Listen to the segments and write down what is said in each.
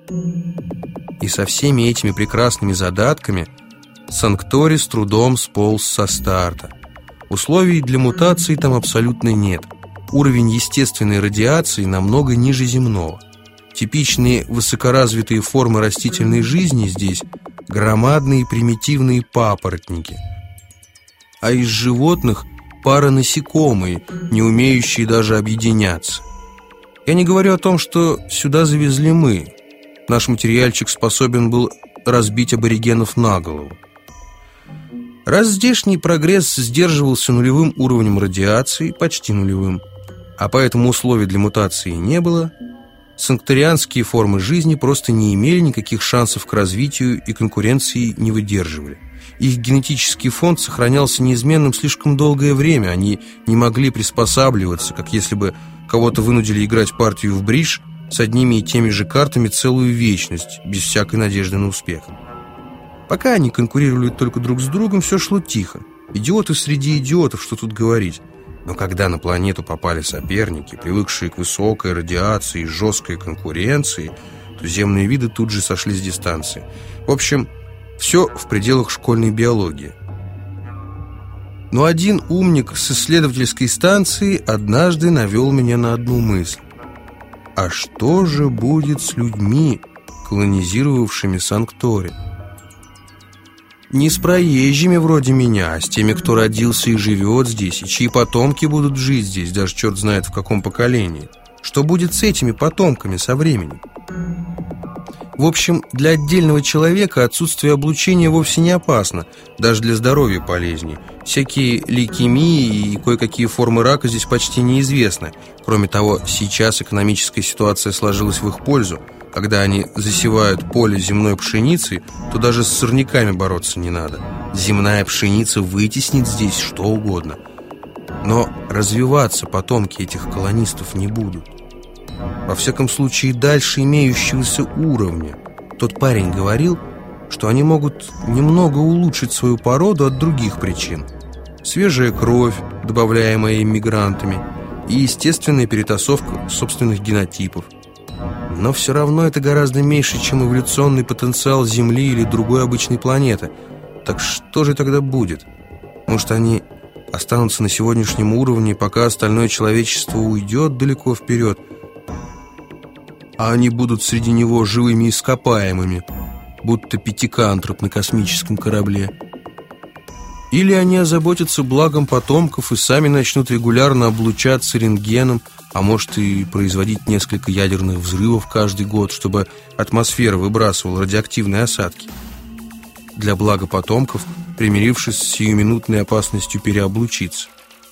И со всеми этими прекрасными задатками Санктори с трудом сполз со старта. Условий для мутации там абсолютно нет. Уровень естественной радиации намного ниже земного. Типичные высокоразвитые формы растительной жизни здесь – громадные примитивные папоротники. А из животных – паранасекомые, не умеющие даже объединяться. Я не говорю о том, что сюда завезли мы. Наш материальчик способен был разбить аборигенов на голову. Раз здешний прогресс сдерживался нулевым уровнем радиации, почти нулевым, а поэтому условий для мутации не было, санкторианские формы жизни просто не имели никаких шансов к развитию и конкуренции не выдерживали. Их генетический фонд сохранялся неизменным слишком долгое время, они не могли приспосабливаться, как если бы кого-то вынудили играть партию в бридж с одними и теми же картами целую вечность, без всякой надежды на успех. Пока они конкурировали только друг с другом, все шло тихо. Идиоты среди идиотов, что тут говорить. Но когда на планету попали соперники, привыкшие к высокой радиации и жесткой конкуренции, то земные виды тут же сошли с дистанции. В общем, все в пределах школьной биологии. Но один умник с исследовательской станции однажды навел меня на одну мысль. А что же будет с людьми, колонизировавшими Санктори? Не с проезжими вроде меня, а с теми, кто родился и живет здесь, и чьи потомки будут жить здесь, даже черт знает в каком поколении. Что будет с этими потомками со временем? В общем, для отдельного человека отсутствие облучения вовсе не опасно, даже для здоровья полезнее. Всякие лейкемии и кое-какие формы рака здесь почти неизвестны. Кроме того, сейчас экономическая ситуация сложилась в их пользу. Когда они засевают поле земной пшеницей, то даже с сорняками бороться не надо. Земная пшеница вытеснит здесь что угодно. Но развиваться потомки этих колонистов не будут. Во всяком случае, дальше имеющегося уровня. Тот парень говорил, что они могут немного улучшить свою породу от других причин. Свежая кровь, добавляемая иммигрантами, и естественная перетасовка собственных генотипов. Но все равно это гораздо меньше, чем эволюционный потенциал Земли или другой обычной планеты. Так что же тогда будет? Может, они останутся на сегодняшнем уровне, пока остальное человечество уйдет далеко вперед, а они будут среди него живыми ископаемыми, будто пятикантроп на космическом корабле? Или они озаботятся благом потомков и сами начнут регулярно облучаться рентгеном, а может и производить несколько ядерных взрывов каждый год, чтобы атмосфера выбрасывала радиоактивные осадки? Для блага потомков, примирившись с сиюминутной опасностью переоблучиться.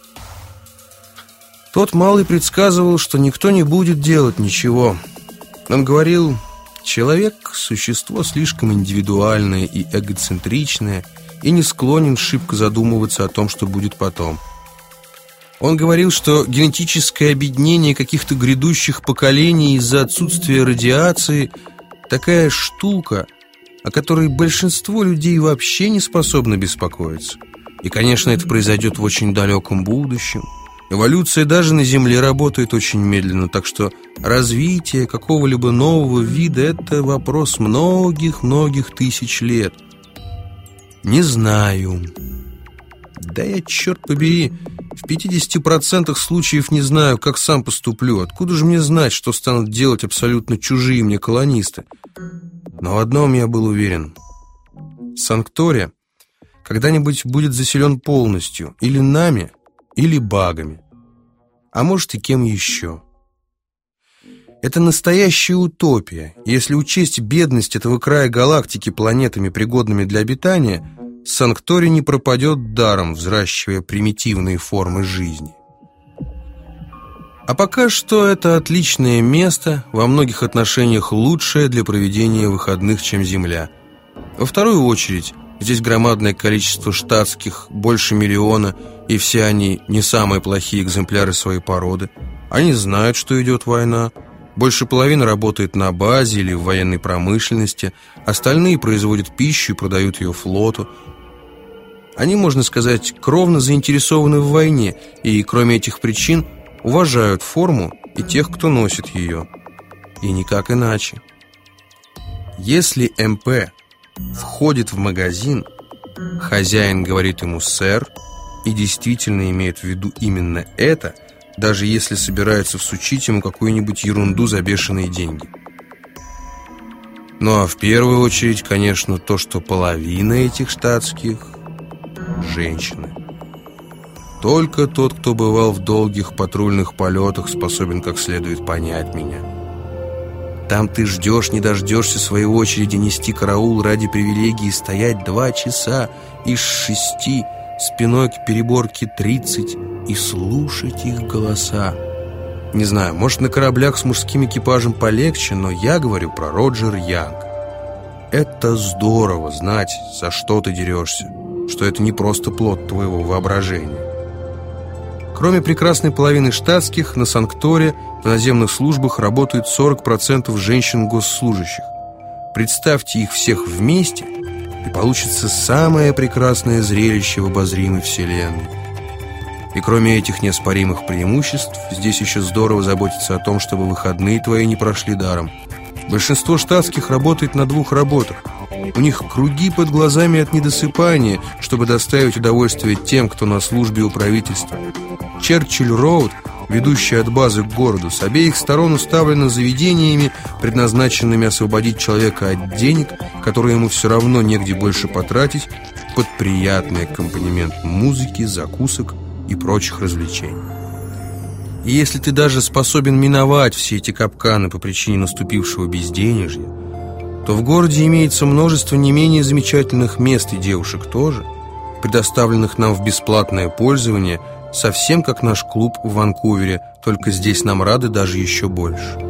Тот малый предсказывал, что никто не будет делать ничего. Он говорил, человек – существо слишком индивидуальное и эгоцентричное и не склонен шибко задумываться о том, что будет потом. Он говорил, что генетическое объединение каких-то грядущих поколений из-за отсутствия радиации – такая штука, о которой большинство людей вообще не способно беспокоиться. И, конечно, это произойдет в очень далеком будущем. Эволюция даже на Земле работает очень медленно, так что развитие какого-либо нового вида – это вопрос многих-многих тысяч лет. Не знаю. Да я, черт побери, в 50% случаев не знаю, как сам поступлю. Откуда же мне знать, что станут делать абсолютно чужие мне колонисты? Но в одном я был уверен. Санктори когда-нибудь будет заселен полностью или нами, или багами. А может и кем еще. Это настоящая утопия. Если учесть бедность этого края галактики планетами, пригодными для обитания, Санктори не пропадет даром, взращивая примитивные формы жизни. А пока что это отличное место, во многих отношениях лучшее для проведения выходных, чем Земля. Во вторую очередь, здесь громадное количество штатских, больше миллиона, и все они не самые плохие экземпляры своей породы. Они знают, что идет война. Больше половины работает на базе или в военной промышленности, остальные производят пищу и продают ее флоту. Они, можно сказать, кровно заинтересованы в войне, и, кроме этих причин, уважают форму и тех, кто носит ее. И никак иначе. Если МП входит в магазин, хозяин говорит ему «сэр» и действительно имеет в виду именно это, даже если собирается всучить ему какую-нибудь ерунду за бешеные деньги. Ну а в первую очередь, конечно, то, что половина этих штатских – женщины. Только тот, кто бывал в долгих патрульных полетах, способен как следует понять меня. Там ты ждешь, не дождешься своей очереди нести караул ради привилегии стоять 2 часа из 6, спиной к переборке 30 и слушать их голоса. Не знаю, может, на кораблях с мужским экипажем полегче, но я говорю про Роджер Янг. Это здорово знать, за что ты дерешься, что это не просто плод твоего воображения. Кроме прекрасной половины штатских, на Санкторе в наземных службах работает 40% женщин-госслужащих. Представьте их всех вместе, и получится самое прекрасное зрелище в обозримой вселенной. И кроме этих неоспоримых преимуществ, здесь еще здорово заботиться о том, чтобы выходные твои не прошли даром. Большинство штатских работает на 2 работах. У них круги под глазами от недосыпания, чтобы доставить удовольствие тем, кто на службе у правительства. Черчилль-Роуд, ведущая от базы к городу, с обеих сторон уставлена заведениями, предназначенными освободить человека от денег, которые ему все равно негде больше потратить, под приятный аккомпанемент музыки, закусок и прочих развлечений. И если ты даже способен миновать все эти капканы по причине наступившего безденежья, то в городе имеется множество не менее замечательных мест и девушек тоже, предоставленных нам в бесплатное пользование, совсем как наш клуб в Ванкувере, только здесь нам рады даже еще больше.